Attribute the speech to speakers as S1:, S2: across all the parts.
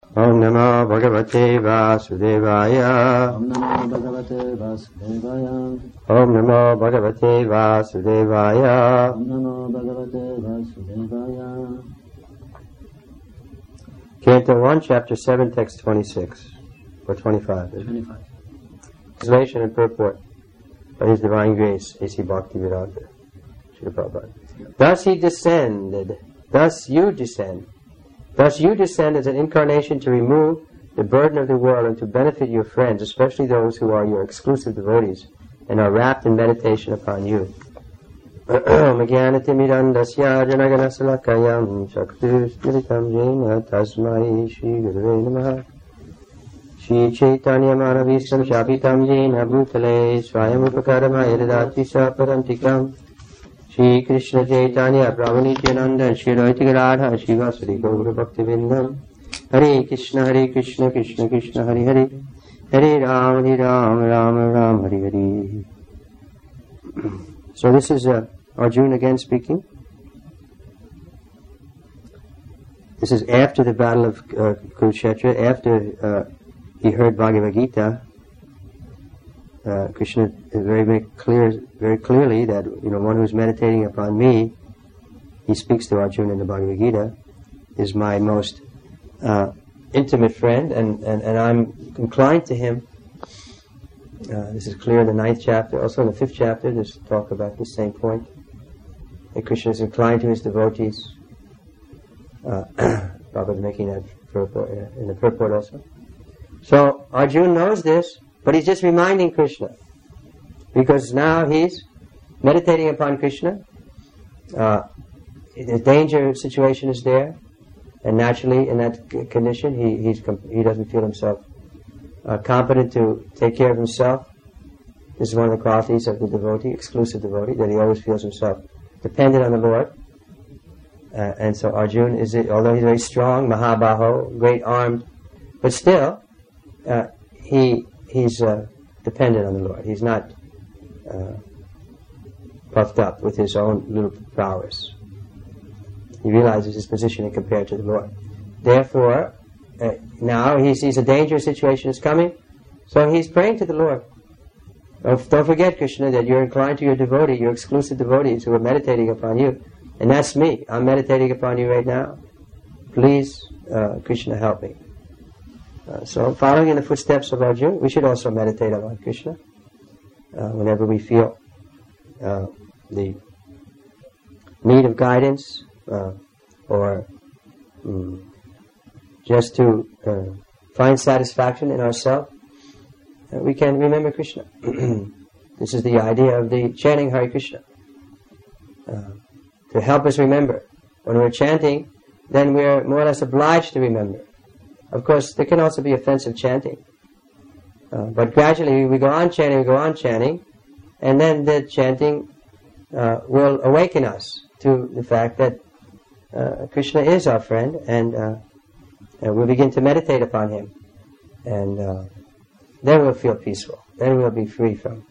S1: Om Namo Bhagavate Vasudevaya.
S2: Om Namo Bhagavate Vasudevaya.
S1: Om Namo Bhagavate Vasudevaya.
S2: Om Namo Bhagavate Vasudevaya.
S1: Canto 1, Chapter 7, Text 26 or 25.
S2: 25.
S1: Translation and purport by His Divine Grace, A.C. Bhaktivedanta Srila Prabhupada. Thus he descended, thus you descend. Thus you descend as an incarnation to remove the burden of the world and to benefit your friends, especially those who are your exclusive devotees and are wrapped in meditation upon you. Magyanatimirandasya janaganasalakayam chaktusmiritam jena tasmai shri gurave namaha. Shri Chaitanya Manavistam Shapitam Jena Bhutale Swayam Upakaramaya Dadati Saparantikam. Shri Krishna Chaitanya Prabhu Nityananda Shri Radha Radha Shri Vasari Gaura Bhaktivinoda. Hare Krishna Krishna Krishna Hare Hare. Hare Ram Ram Ram Hare Hare. So this is Arjuna again speaking. This is after the battle of Kurukshetra, after he heard Bhagavad Gita. Krishna is very clearly that one who is meditating upon me, he speaks to Arjuna in the Bhagavad Gita, is my most intimate friend, and I'm inclined to him. This is clear in the 9th chapter. Also in the 5th chapter, there's talk about the same point. That Krishna is inclined to his devotees. Prabhupada is making that purport, in the purport also. So Arjuna knows this, but he's just reminding Krishna, because now he's meditating upon Krishna. The danger situation is there, and naturally in that condition he doesn't feel himself competent to take care of himself. This is one of the qualities of the devotee, exclusive devotee, that he always feels himself dependent on the Lord. And so Arjuna although he's very strong, Mahabaho, great armed, but still he's dependent on the Lord. He's not puffed up with his own little prowess. He realizes his position compared to the Lord. Therefore, now he sees a dangerous situation is coming, so he's praying to the Lord. Don't forget, Krishna, that you're inclined to your devotee, your exclusive devotees who are meditating upon you. And that's me. I'm meditating upon you right now. Please, Krishna, help me. So, following in the footsteps of Arjuna, we should also meditate upon Krishna whenever we feel the need of guidance or just to find satisfaction in ourselves. We can remember Krishna. This is the idea of the chanting Hare Krishna. To help us remember. When we're chanting, then we're more or less obliged to remember. Of course, there can also be offensive chanting. But gradually we go on chanting, and then the chanting will awaken us to the fact that Krishna is our friend, and we'll begin to meditate upon him. And then we'll feel peaceful. Then we'll be free from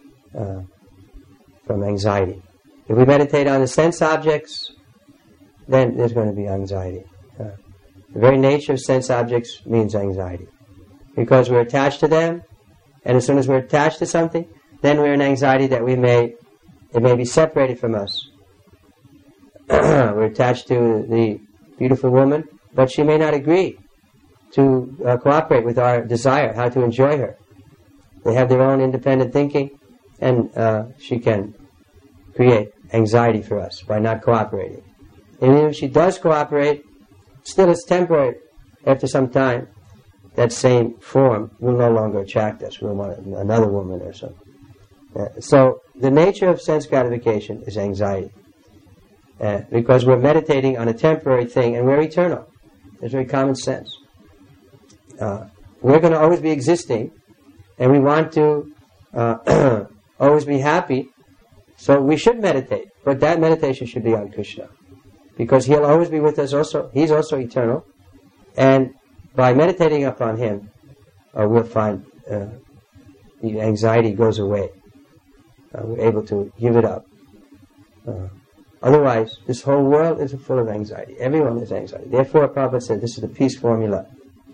S1: anxiety. If we meditate on the sense objects, then there's going to be anxiety. The very nature of sense objects means anxiety. Because we're attached to them, and as soon as we're attached to something, then we're in anxiety that it may be separated from us. We're attached to the beautiful woman, but she may not agree to cooperate with our desire, how to enjoy her. They have their own independent thinking, and she can create anxiety for us by not cooperating. And even if she does cooperate, still it's temporary. After some time, that same form will no longer attract us. We'll want another woman or something. So the nature of sense gratification is anxiety. Because we're meditating on a temporary thing and we're eternal. It's very common sense. We're going to always be existing, and we want to always be happy. So we should meditate, but that meditation should be on Krishna, because he'll always be with us also. He's also eternal, and by meditating upon him, we'll find the anxiety goes away. We're able to give it up. Otherwise, this whole world is full of anxiety. Everyone has anxiety. Therefore, Prabhupada said this is the peace formula.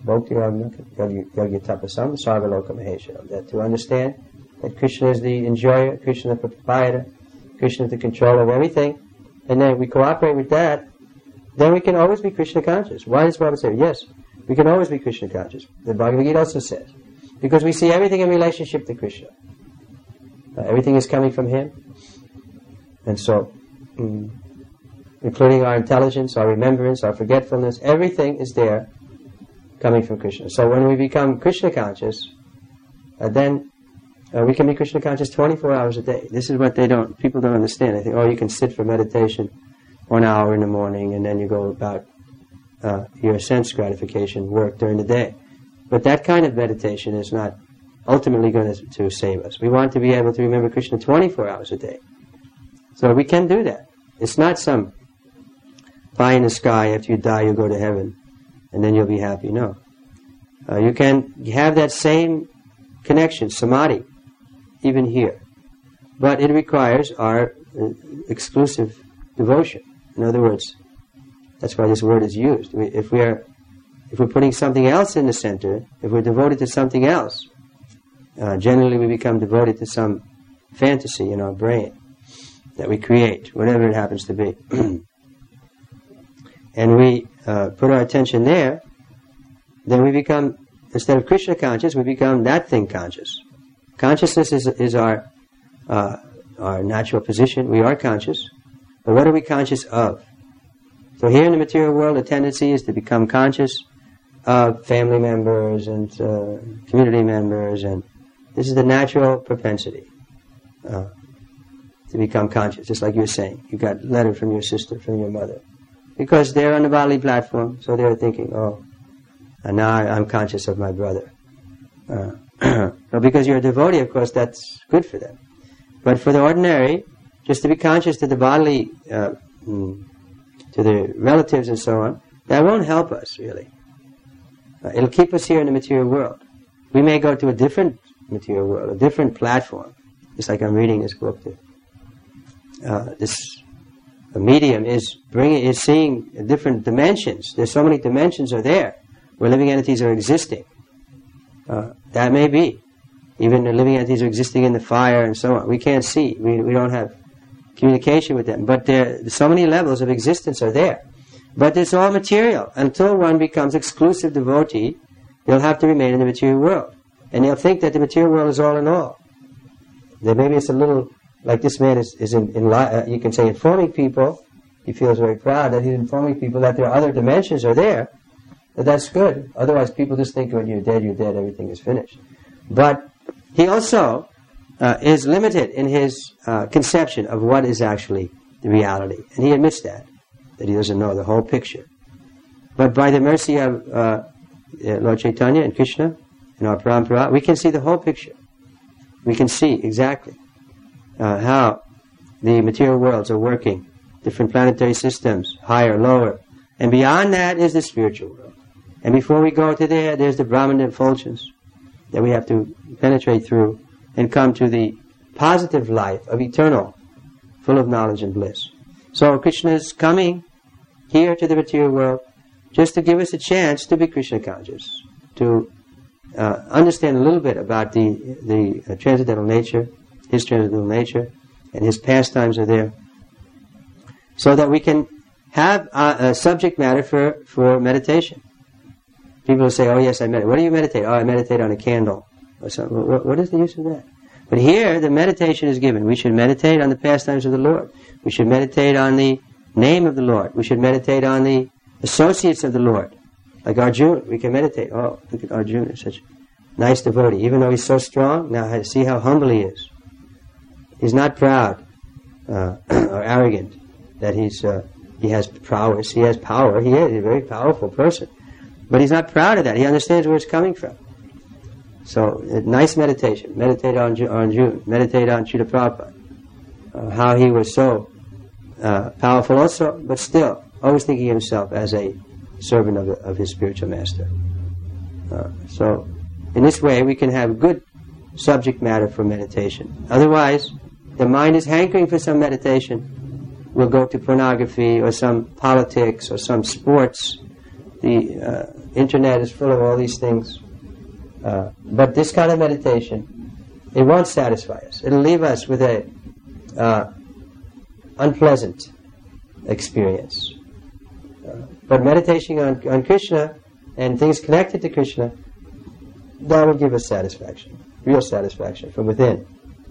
S1: Bhakti Yogitapasam Sarvaloka Maheshwaram. That to understand that Krishna is the enjoyer, Krishna is the proprietor, Krishna is the controller of everything, and then we cooperate with that, then we can always be Krishna conscious. Why does Prabhupada say? Yes, we can always be Krishna conscious. The Bhagavad Gita also says. Because we see everything in relationship to Krishna. Everything is coming from Him. And so, including our intelligence, our remembrance, our forgetfulness, everything is there coming from Krishna. So when we become Krishna conscious, then we can be Krishna conscious 24 hours a day. This is what people don't understand. They think, you can sit for meditation 1 hour in the morning and then you go about your sense gratification work during the day. But that kind of meditation is not ultimately going to save us. We want to be able to remember Krishna 24 hours a day. So we can do that. It's not some pie in the sky, after you die you go to heaven and then you'll be happy. No. You can have that same connection, samadhi, even here. But it requires our exclusive devotion. In other words, that's why this word is used. If we're putting something else in the center, if we're devoted to something else, generally we become devoted to some fantasy in our brain that we create, whatever it happens to be. And we put our attention there, then we become, instead of Krishna conscious, we become that thing conscious. Consciousness is our natural position. We are conscious. But what are we conscious of? So here in the material world, the tendency is to become conscious of family members and community members, and this is the natural propensity to become conscious, just like you were saying. You got a letter from your sister, from your mother. Because they're on the bodily platform, so they're thinking, and now I'm conscious of my brother. But because you're a devotee, of course, that's good for them. But for the ordinary, just to be conscious to the bodily, to the relatives and so on, that won't help us, really. It'll keep us here in the material world. We may go to a different material world, a different platform. Just like I'm reading this book. The medium is seeing different dimensions. There's so many dimensions are there where living entities are existing. That may be. Even the living entities are existing in the fire and so on. We can't see. We don't have communication with them. But so many levels of existence are there. But it's all material. Until one becomes exclusive devotee, they'll have to remain in the material world. And they'll think that the material world is all in all. Then maybe it's a little, like this man is you can say, informing people. He feels very proud that he's informing people that there are other dimensions are there. But that's good. Otherwise people just think when you're dead, everything is finished. But he also is limited in his conception of what is actually the reality. And he admits that he doesn't know the whole picture. But by the mercy of Lord Chaitanya and Krishna and our parampara, we can see the whole picture. We can see exactly how the material worlds are working, different planetary systems, higher, lower. And beyond that is the spiritual world. And before we go to there's the Brahman effulgence that we have to penetrate through and come to the positive life of eternal, full of knowledge and bliss. So Krishna is coming here to the material world just to give us a chance to be Krishna conscious, to understand a little bit about the transcendental nature, his transcendental nature, and his pastimes are there, so that we can have a subject matter for meditation. People will say, oh yes, I meditate. What do you meditate? Oh, I meditate on a candle. Or something. What is the use of that? But here, the meditation is given. We should meditate on the pastimes of the Lord. We should meditate on the name of the Lord. We should meditate on the associates of the Lord. Like Arjuna, we can meditate. Oh, look at Arjuna, such a nice devotee. Even though he's so strong, now see how humble he is. He's not proud or arrogant that he has prowess. He has power. He's a very powerful person. But he's not proud of that. He understands where it's coming from. So, nice meditation. Meditate on Arjuna. Meditate on Srila Prabhupada. How he was so powerful also, but still, always thinking of himself as a servant of his spiritual master. So, in this way, we can have good subject matter for meditation. Otherwise, the mind is hankering for some meditation. We'll go to pornography or some politics or some sports The internet is full of all these things. But this kind of meditation, it won't satisfy us. It'll leave us with a unpleasant experience. But meditating on Krishna and things connected to Krishna, that will give us satisfaction, real satisfaction from within.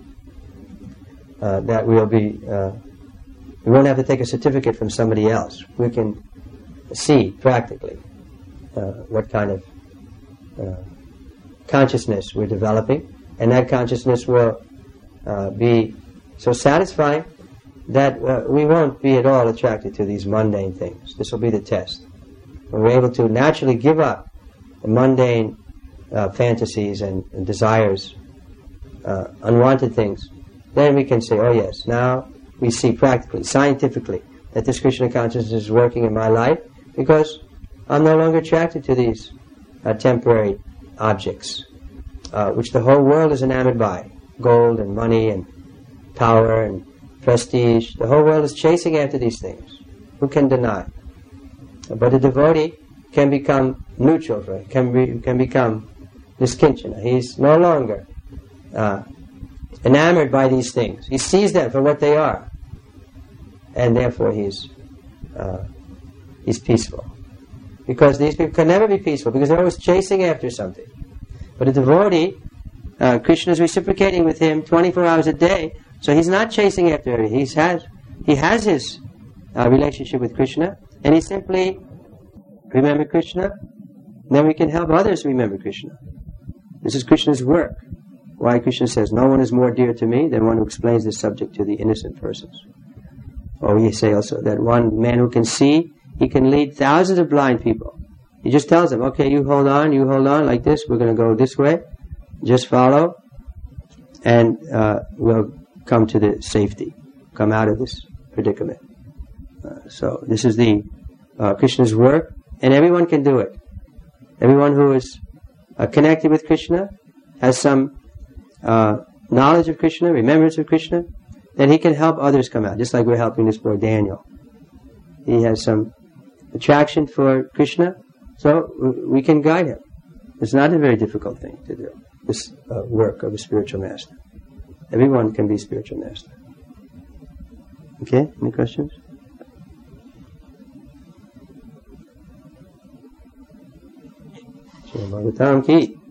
S1: That we'll be, we won't have to take a certificate from somebody else. We can see practically what kind of consciousness we're developing, and that consciousness will be so satisfying that we won't be at all attracted to these mundane things. This will be the test. When we're able to naturally give up the mundane fantasies and desires, unwanted things, then we can say, oh yes, now we see practically, scientifically, that this Krishna consciousness is working in my life, because I'm no longer attracted to these temporary objects, which the whole world is enamored by. Gold and money and power and prestige. The whole world is chasing after these things. Who can deny? But a devotee can become neutral for it, can become niskinchana. He's no longer enamored by these things. He sees them for what they are, and therefore he's peaceful. Because these people can never be peaceful, because they're always chasing after something. But a devotee, Krishna is reciprocating with him 24 hours a day, so he's not chasing after it. He has his relationship with Krishna, and he simply remember Krishna, then we can help others remember Krishna. This is Krishna's work. Why Krishna says, no one is more dear to me than one who explains this subject to the innocent persons. Or we say also that one man who can see, he can lead thousands of blind people. He just tells them, okay, you hold on, like this, we're going to go this way, just follow, and we'll come to the safety, come out of this predicament. So this is the Krishna's work, and everyone can do it. Everyone who is connected with Krishna, has some knowledge of Krishna, remembrance of Krishna, then he can help others come out, just like we're helping this boy Daniel. He has some attraction for Krishna, so we can guide him. It's not a very difficult thing to do, this work of a spiritual master. Everyone can be spiritual master. Okay, any questions? Shri Bhagavatam ki